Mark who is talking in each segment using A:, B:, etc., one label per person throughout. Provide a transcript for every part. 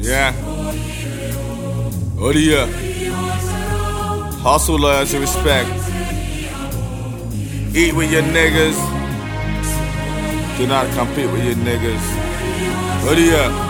A: Yeah. What do you? Hustle, loyalty, respect. Eat with your niggas. Do not compete with your niggas. What do you?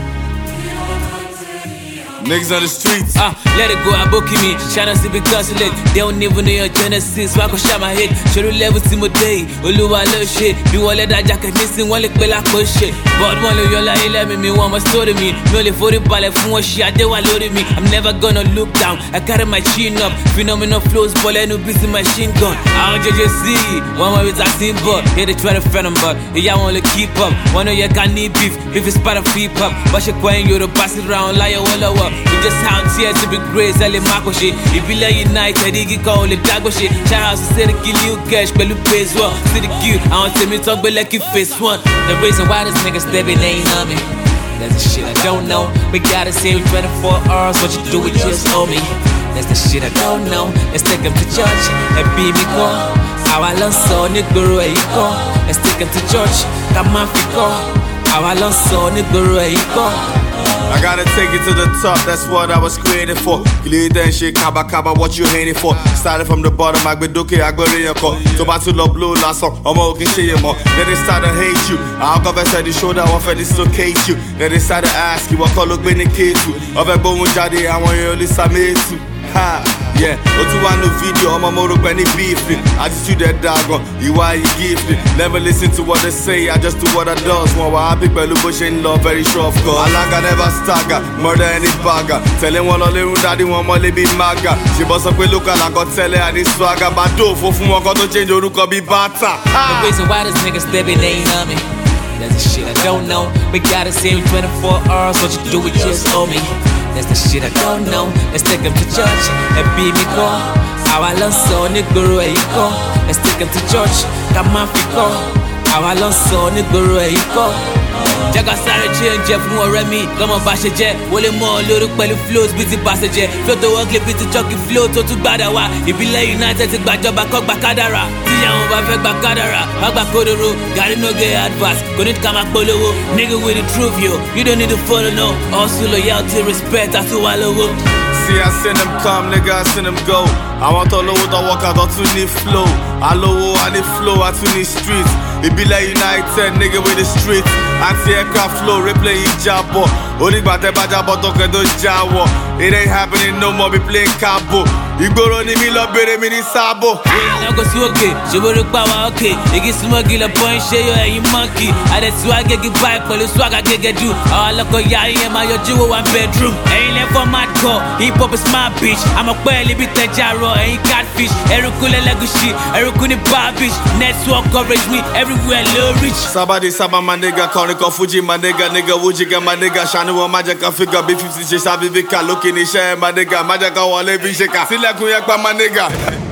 A: Niggas on the streets.
B: Let it go, I book me. Shana see because it. They don't even know your genesis. Why go shot my head? Show the level to my day. Oluwa love shit. Be one let that jacket missing. One lick like push shit. But one of your like 11 me. One must story me. No le 40 ball from what shit. I do what loaded me. I'm never gonna look down. I carry my chin up. Phenomenal flows. Ball and no busy machine gun. I'll just see. One more with a team but yeah, they try to friend them but yeah, I wanna keep up. One of you can need beef. Beef is part of free pop. But she quiet you to pass it around like a wall up. We just out here to be great, Sally Marco shit. If you like United, you can call it Dago shit. Shout out to say the kill you cash, but you pays well. See the cute, I want to me talk, but like you face one. The reason why this nigga stepping ain't on me. That's the shit I don't know. We gotta save 24 hours, what you do with just owe me. That's the shit I don't know. Let's take him to church and be me go. Our long son, nigga, where you go. Let's take him to church, come on, go. Our long son, nigga, where you go.
A: I gotta take it to the top, that's what I was created for. You lead that shit, kaba, what you hating for? Started from the bottom, I go duke, I go in your car. So back to the blue last song, I'm okay, shit more. Then they started to hate you. I'll go back to the shoulder, I want to dislocate you. Then they started to ask you, what call look when they came to? Of a bone jadi, I want you to listen to. Ha, yeah. Go to one new video, I'm a motor when they beefing. I just do that dog, you why you gifted. Never listen to what they say, I just do what I does. One why I pick Bellu Bush in love, very sure of course. I never stagger, murder any bagger. Tell him one of them daddy, one more be maga. She bust up with look and I got tell her and this swagger. But do for one got to change your look or be better.
B: The reason why this nigga stepping ain't on me. That's the shit I don't know. We gotta save 24 hours, what you do with just owe me. That's the shit I don't know. Let's take him to church and be me go. Our long son, nigga, where you go. Let's take him to church, come on, go. Our long son, nigga, where you go. Jaga sáré change fún ọ̀rẹ́ mi, lọ́mọ bá ṣe jẹ́. Wọlé mọ́ lórí pẹ̀lú flows bí ti pàṣẹ jẹ. Flow tó wọ́n clip bí ti chucky flow tó tún gbádà wá. Ìbílẹ̀ United ti gbàjọba kọ́ gba kádàrà. Tíyàwó bá fẹ́ gba kádàrà, wá gba kódóró. Gàrí no get advice, kò ní ká máa polówó. Nigga with the truth yo, you don't need to follow no. Hustle, loyalty, respect, àti wà lówó.
A: See, I send them come, nigga, I send them go. I want to load the walk out, I too need flow. I low, I need flow, I too need streets. It be like United, nigga, with the streets. Anti-aircraft flow, replay Ijabo. Only bate bajabo toke do jawo. It ain't happening no more, be playing cabo. Igboro ni mi lo bere mi ni sabo.
B: Now go see okay, she will look power okay. You get smuggy la point, share your and you monkey. I let swag get back, but the swag I get you. I look at ya, I am your jewel one bedroom. Ain't left for mad call, hip hop is my bitch. I'm a belly bit the jaro, ain't catfish. Erukule legushi, Erukuni bad bitch. Network coverage me everywhere low rich.
A: Sabadi Saba my nigga, Koniko Fuji my nigga, Wujiga my nigga, Shanu Majaka figure B50 Shabivika, looking in share my nigga, Majaka Wale Bishaka, Sila Kuyakba my nigga.